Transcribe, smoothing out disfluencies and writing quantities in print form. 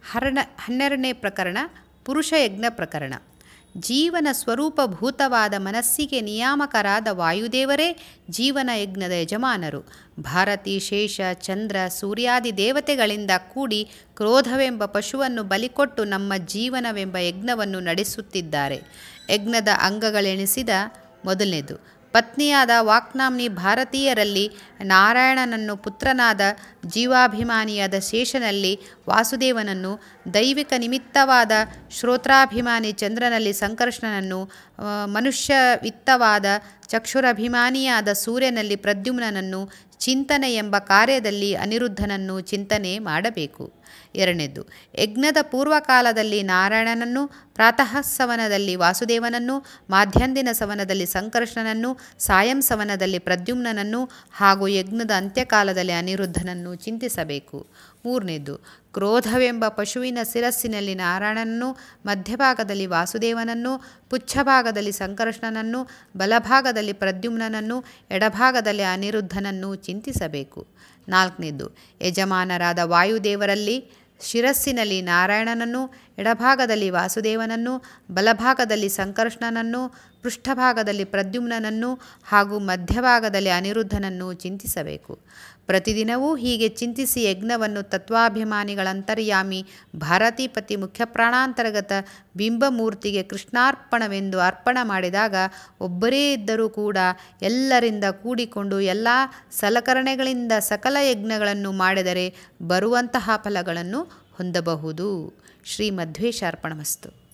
12ನೇ ಪ್ರಕರಣ ಪುರುಷ ಯಜ್ಞ ಪ್ರಕರಣ. ಜೀವನ ಸ್ವರೂಪಭೂತವಾದ ಮನಸ್ಸಿಗೆ ನಿಯಾಮಕರಾದ ವಾಯುದೇವರೇ ಜೀವನ ಯಜ್ಞದ ಯಜಮಾನರು. ಭಾರತಿ, ಶೇಷ, ಚಂದ್ರ, ಸೂರ್ಯಾದಿ ದೇವತೆಗಳಿಂದ ಕೂಡಿ ಕ್ರೋಧವೆಂಬ ಪಶುವನ್ನು ಬಲಿಕೊಟ್ಟು ನಮ್ಮ ಜೀವನವೆಂಬ ಯಜ್ಞವನ್ನು ನಡೆಸುತ್ತಿದ್ದಾರೆ. ಯಜ್ಞದ ಅಂಗಗಳೆನಿಸಿದ ಮೊದಲನೇದು ಪತ್ನಿಯಾದ ವಾಕ್ನಾಮ್ನಿ ಭಾರತೀಯರಲ್ಲಿ ನಾರಾಯಣನನ್ನು, ಪುತ್ರನಾದ ಜೀವಾಭಿಮಾನಿಯಾದ ಶೇಷನಲ್ಲಿ ವಾಸುದೇವನನ್ನು, ದೈವಿಕ ನಿಮಿತ್ತವಾದ ಶ್ರೋತ್ರಾಭಿಮಾನಿ ಚಂದ್ರನಲ್ಲಿ ಸಂಕರ್ಷಣನನ್ನು, ಮನುಷ್ಯವಿತ್ತವಾದ ಚಕ್ಷುರಭಿಮಾನಿಯಾದ ಸೂರ್ಯನಲ್ಲಿ ಪ್ರದ್ಯುಮ್ನನನ್ನು, ಚಿಂತನೆ ಎಂಬ ಕಾರ್ಯದಲ್ಲಿ ಅನಿರುದ್ಧನನ್ನು ಚಿಂತನೆ ಮಾಡಬೇಕು. ಎರಡನೇದು ಯಜ್ಞದ ಪೂರ್ವಕಾಲದಲ್ಲಿ ನಾರಾಯಣನನ್ನು, ಪ್ರಾತಃ ಸವನದಲ್ಲಿ ವಾಸುದೇವನನ್ನು, ಮಾಧ್ಯಾಂದಿನ ಸವನದಲ್ಲಿ ಸಂಕರ್ಷಣನನ್ನು, ಸಾಯಂ ಸವನದಲ್ಲಿ ಪ್ರದ್ಯುಮ್ನನನ್ನು ಹಾಗೂ ಯಜ್ಞದ ಅಂತ್ಯಕಾಲದಲ್ಲಿ ಅನಿರುದ್ಧನನ್ನು ಚಿಂತಿಸಬೇಕು. ಮೂರನೇದು ಕ್ರೋಧವೆಂಬ ಪಶುವಿನ ಶಿರಸ್ಸಿನಲ್ಲಿ ನಾರಾಯಣನನ್ನು, ಮಧ್ಯಭಾಗದಲ್ಲಿ ವಾಸುದೇವನನ್ನು, ಪುಚ್ಛಭಾಗದಲ್ಲಿ ಸಂಕರ್ಷಣನನ್ನು, ಬಲಭಾಗದಲ್ಲಿ ಪ್ರದ್ಯುಮ್ನನನ್ನು, ಎಡಭಾಗದಲ್ಲಿ ಅನಿರುದ್ಧನನ್ನು ಚಿಂತಿಸಬೇಕು. ನಾಲ್ಕನೇದು ಯಜಮಾನರಾದ ವಾಯುದೇವರಲ್ಲಿ ಶಿರಸ್ಸಿನಲ್ಲಿ ನಾರಾಯಣನನ್ನು, ಎಡಭಾಗದಲ್ಲಿ ವಾಸುದೇವನನ್ನು, ಬಲಭಾಗದಲ್ಲಿ ಸಂಕರ್ಷಣನನ್ನು, ಪೃಷ್ಠಭಾಗದಲ್ಲಿ ಪ್ರದ್ಯುಮ್ನನನ್ನು ಹಾಗೂ ಮಧ್ಯಭಾಗದಲ್ಲಿ ಅನಿರುದ್ಧನನ್ನು ಚಿಂತಿಸಬೇಕು. ಪ್ರತಿದಿನವೂ ಹೀಗೆ ಚಿಂತಿಸಿ ಯಜ್ಞವನ್ನು ತತ್ವಾಭಿಮಾನಿಗಳಂತರ್ಯಾಮಿ ಭಾರತೀಪತಿ ಮುಖ್ಯಪ್ರಾಣಾಂತರ್ಗತ ಬಿಂಬಮೂರ್ತಿಗೆ ಕೃಷ್ಣಾರ್ಪಣವೆಂದು ಅರ್ಪಣ ಮಾಡಿದಾಗ ಒಬ್ಬರೇ ಇದ್ದರೂ ಕೂಡ ಎಲ್ಲರಿಂದ ಕೂಡಿಕೊಂಡು ಎಲ್ಲ ಸಲಕರಣೆಗಳಿಂದ ಸಕಲ ಯಜ್ಞಗಳನ್ನು ಮಾಡಿದರೆ ಬರುವಂತಹ ಫಲಗಳನ್ನು ಹೊಂದಬಹುದು. ಶ್ರೀ ಮಧ್ವೇಶಾರ್ಪಣಮಸ್ತು.